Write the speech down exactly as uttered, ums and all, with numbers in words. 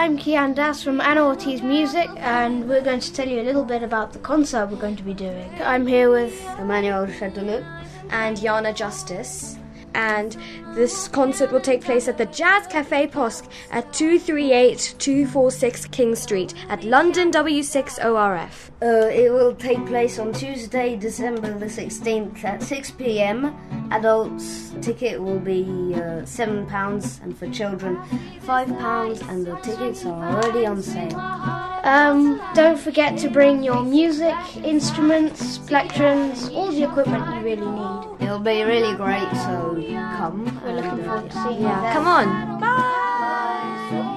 I'm Kian Das from Anna Ortiz Music, and we're going to tell you a little bit about the concert we're going to be doing. I'm here with Emmanuel Châteauneuf and Yana Justice, and this concert will take place at the Jazz Café Posc at two three eight two four six King Street at London W six O R F. Uh, it will take place on Tuesday, December the sixteenth at six p.m. Adults ticket will be uh, seven pounds, and for children five pounds, and the tickets are already on sale. Um, don't forget to bring your music, instruments, plectrons, all the equipment you really need. It'll be really great, so come. We're looking and, uh, forward to seeing you Yeah, there. come on. Bye!